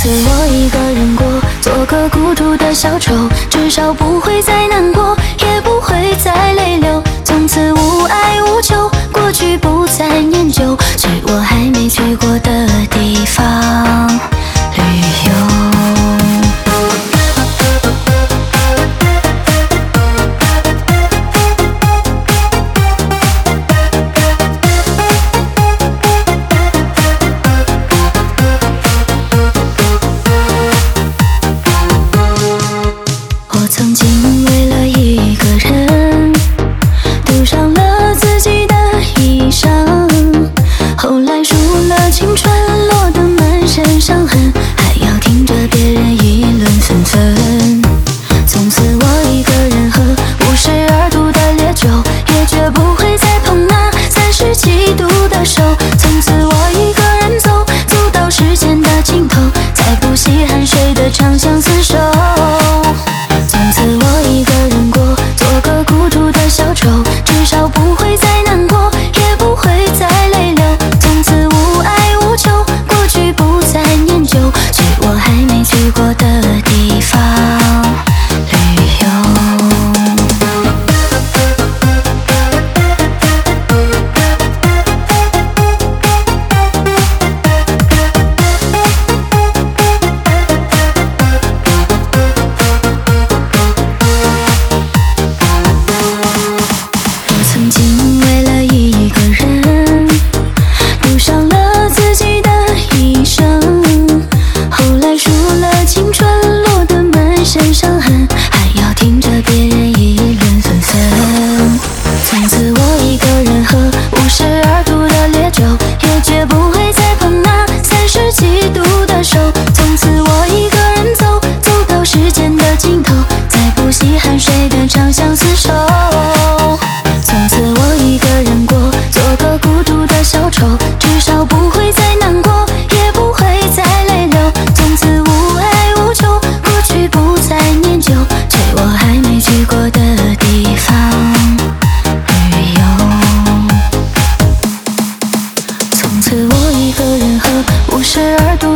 我一个人过，做个孤独的小丑，至少不会再难过，也不会再泪流。从此无爱无求，过去不再念旧，去我还没去过的地方旅游。曾经为了一个人赌上了自己的一生，后来输了青春，落得满身伤痕，还要听着别人议论纷纷。从此我一个人喝52度的烈酒，也绝不会再碰那37度的手。从此我一个人走，走到时间的尽头，再不稀罕谁的长相厮守。从此我一个人过，做个孤独的小丑，至少不会再难过，也不会再泪流。从此无爱无求，过去不再念旧，去我还没去过的地方旅游。曾经为了一个人赌上了自己的一生，后来输了青春，落得满身伤痕，还要听着别人议论纷纷。从此我一个人喝52度的烈酒，也绝不会再碰那37度的手。从此我一个人走，走到时间的尽头，再不稀罕谁的长相厮守。从此我一个人过，做个孤独的小丑，至少不会再难过，也不会再泪流。从此无爱无求，过去不再念旧，去我还没去过的地方旅游。从此我一个人喝52度